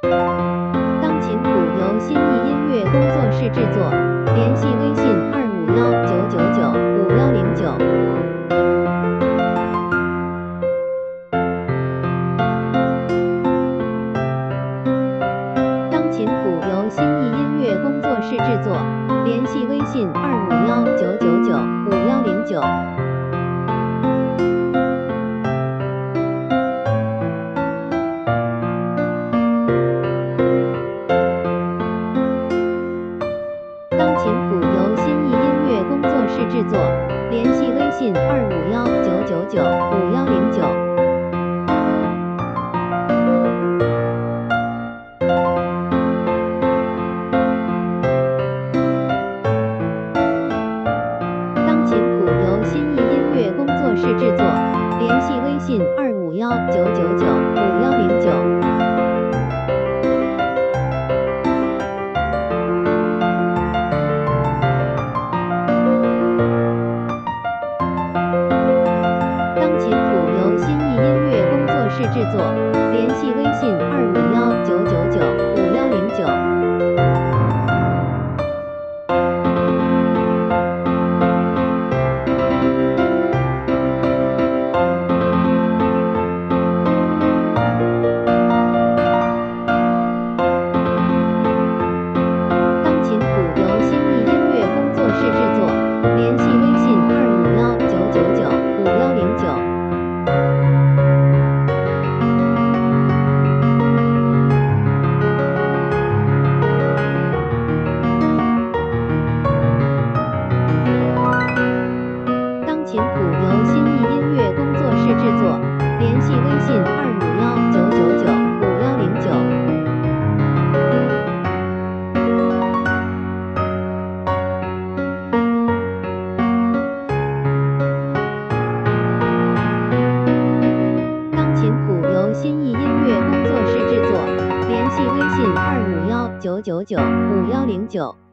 钢琴谱由新意音乐工作室制作，联系微信251-999-5109。钢琴谱由新意音乐工作室制作，联系微信251-999-5109。钢琴谱由新意音乐工作室制作，联系微信251-999-5109。钢琴谱由新意音乐工作室制作，联系微信251-999-5109。钢琴谱由新意音乐工作室制作，联系微信251-999-5109。钢琴谱由新意音乐工作室制作，联系微信251-999-5109。钢琴谱由新意音乐工作室制作，联系微信251-999-5109。钢琴谱由新意音乐工作室制作，联系微信251-999-5109。